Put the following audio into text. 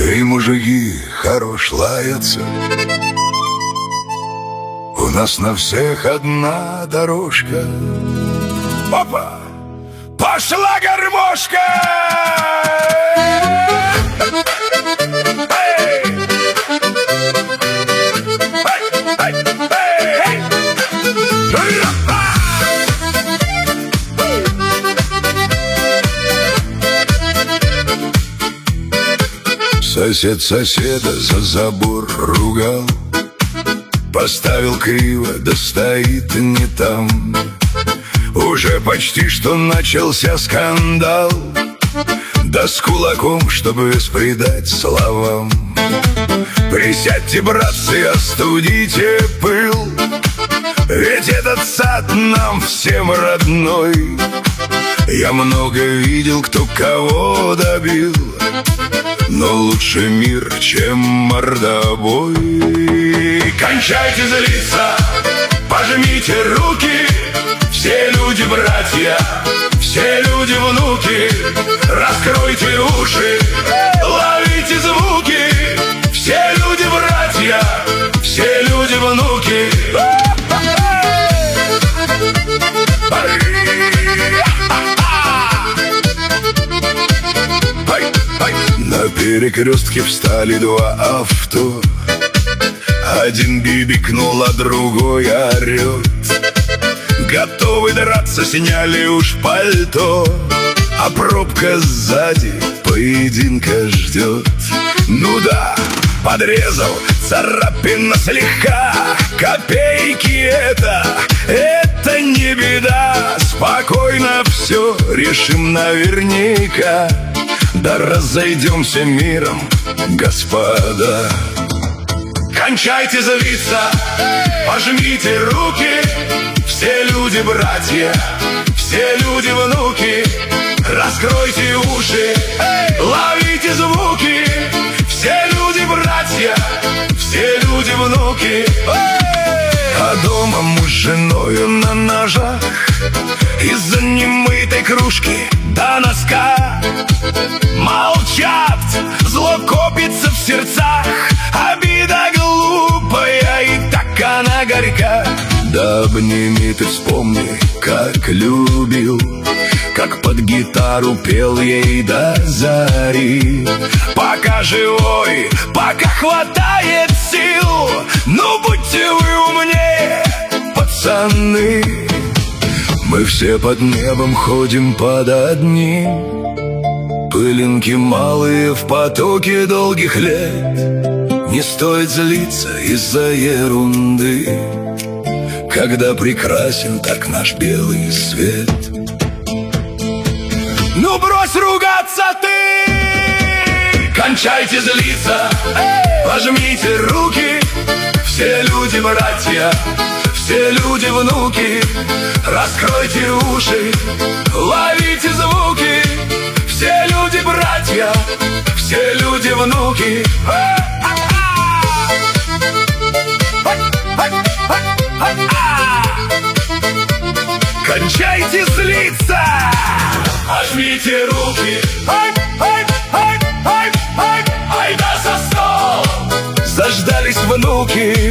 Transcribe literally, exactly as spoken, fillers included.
Эй, мужики, хорош лаяться. У нас на всех одна дорожка. Опа! Пошла гармошка! Эй! Эй! Эй! Эй! Сосед соседа за забор ругал, поставил криво, да стоит не там. Уже почти что начался скандал, да с кулаком, чтобы спредать словам. Присядьте, братцы, остудите пыл, ведь этот сад нам всем родной. Я много видел, кто кого добил, но лучше мир, чем мордобой. Кончайте злиться, пожмите руки, все люди братья, все люди внуки. Раскройте уши, ловите звуки, все люди братья, все люди внуки. На перекрестке встали два авто, один бибикнул, а другой орет. Готовы драться, сняли уж пальто, а пробка сзади поединка ждет. Ну да, подрезал, царапина слегка, копейки это, это не беда. Спокойно все решим наверняка, да разойдемся миром, господа. Кончайте злиться, пожмите руки, все люди братья, все люди внуки. Раскройте уши, ловите звуки, все люди братья, все люди внуки. А дома муж с женою на ножах из-за немытой кружки до носка. Молчат, зло копится в сердцах, обида глупая и так она горька. Да обними ты, вспомни, как любил, как под гитару пел ей до зари. Пока живой, пока хватает сил, ну будьте вы умнее, пацаны. Мы все под небом ходим под одним, пылинки малые в потоке долгих лет. Не стоит злиться из-за ерунды, когда прекрасен так наш белый свет. Ну брось ругаться ты! Кончайте злиться, пожмите руки, все люди братья, все люди внуки. Раскройте уши, ловите звуки, все люди братья, все люди внуки. Кончайте злиться, пожмите руки, ай, ай, ай, ай, ай, ай да за стол. Заждались внуки,